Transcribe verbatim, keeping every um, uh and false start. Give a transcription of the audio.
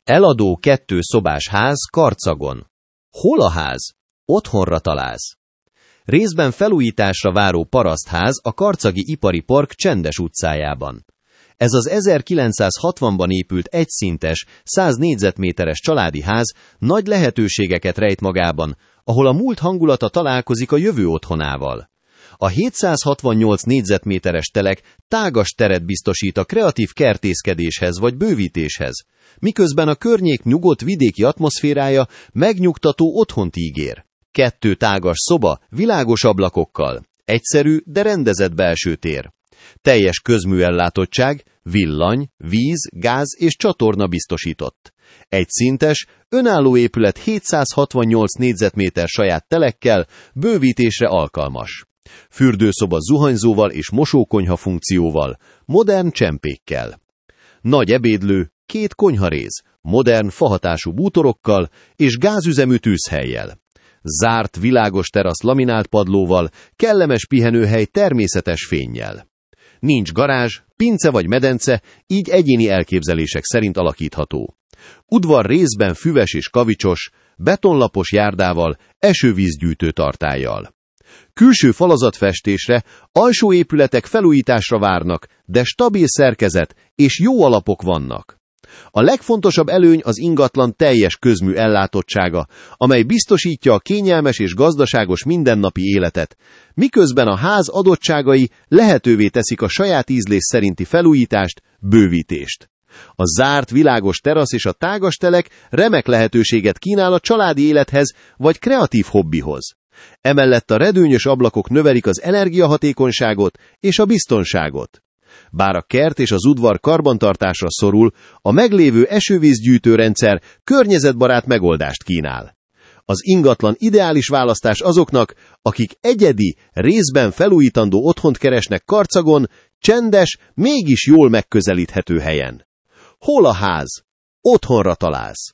Eladó kettő szobás ház Karcagon. Hol a ház? Otthonra találsz. Részben felújításra váró parasztház a Karcagi Ipari Park Csendes utcájában. Ez az ezerkilencszázhatvanban épült egyszintes, száz négyzetméteres családi ház nagy lehetőségeket rejt magában, ahol a múlt hangulata találkozik a jövő otthonával. A hétszázhatvannyolc négyzetméteres telek tágas teret biztosít a kreatív kertészkedéshez vagy bővítéshez, miközben a környék nyugodt vidéki atmoszférája megnyugtató otthont ígér. Kettő tágas szoba, világos ablakokkal, egyszerű, de rendezett belső tér. Teljes közműellátottság, villany, víz, gáz és csatorna biztosított. Egyszintes, önálló épület hétszázhatvannyolc négyzetméter saját telekkel, bővítésre alkalmas. Fürdőszoba zuhanyzóval és mosókonyha funkcióval, modern csempékkel. Nagy ebédlő, két konyharész, modern fahatású bútorokkal és gázüzemű tűzhellyel. Zárt, világos terasz laminált padlóval, kellemes pihenőhely természetes fénnyel. Nincs garázs, pince vagy medence, így egyéni elképzelések szerint alakítható. Udvar részben füves és kavicsos, betonlapos járdával, esővízgyűjtő tartállyal. Külső falazatfestésre, alsó épületek felújításra várnak, de stabil szerkezet és jó alapok vannak. A legfontosabb előny az ingatlan teljes közmű ellátottsága, amely biztosítja a kényelmes és gazdaságos mindennapi életet, miközben a ház adottságai lehetővé teszik a saját ízlés szerinti felújítást, bővítést. A zárt, világos terasz és a tágas telek remek lehetőséget kínál a családi élethez vagy kreatív hobbihoz. Emellett a redőnyös ablakok növelik az energiahatékonyságot és a biztonságot. Bár a kert és az udvar karbantartásra szorul, a meglévő esővízgyűjtőrendszer környezetbarát megoldást kínál. Az ingatlan ideális választás azoknak, akik egyedi, részben felújítandó otthont keresnek Karcagon, csendes, mégis jól megközelíthető helyen. Hol a ház? Otthonra találsz.